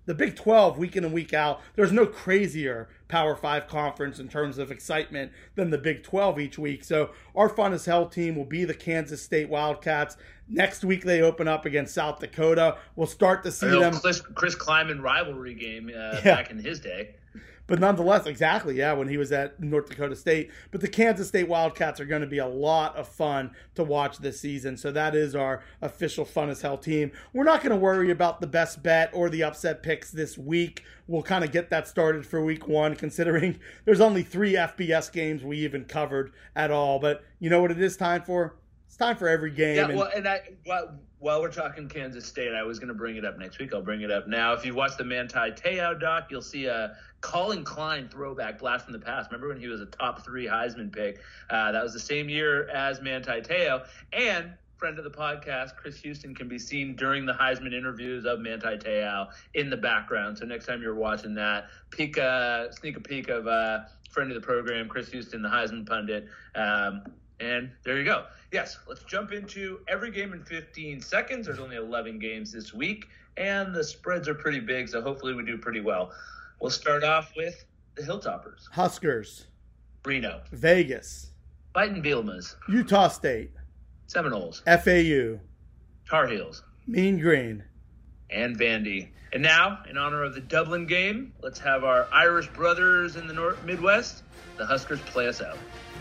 The Big twelve, week in and week out, there's no crazier Power five conference in terms of excitement than the Big twelve each week. So our fun as hell team will be the Kansas State Wildcats. Next week they open up against South Dakota. We'll start to see them. Chris, Chris Kleiman rivalry game uh, yeah. back in his day. But nonetheless, exactly, yeah, when he was at North Dakota State. But the Kansas State Wildcats are going to be a lot of fun to watch this season. So that is our official fun as hell team. We're not going to worry about the best bet or the upset picks this week. We'll kind of get that started for week one, considering there's only three F B S games we even covered at all. But you know what it is time for? It's time for every game. Yeah, well, and I while, while we're talking Kansas State, I was going to bring it up next week. I'll bring it up now. If you watch the Manti Te'o doc, you'll see a Colin Klein throwback blast from the past. Remember when he was a top three Heisman pick? Uh, that was the same year as Manti Te'o. And friend of the podcast, Chris Houston, can be seen during the Heisman interviews of Manti Te'o in the background. So next time you're watching that, peek a, sneak a peek of uh, friend of the program, Chris Houston, the Heisman pundit. Um, and there you go. Yes, let's jump into every game in fifteen seconds. There's only eleven games this week, and the spreads are pretty big, so hopefully we do pretty well. We'll start off with the Hilltoppers. Huskers. Reno. Vegas. Fighting Bielmas. Utah State. Seminoles. F A U. Tar Heels. Mean Green. And Vandy. And now, in honor of the Dublin game, let's have our Irish brothers in the North Midwest, the Huskers, play us out.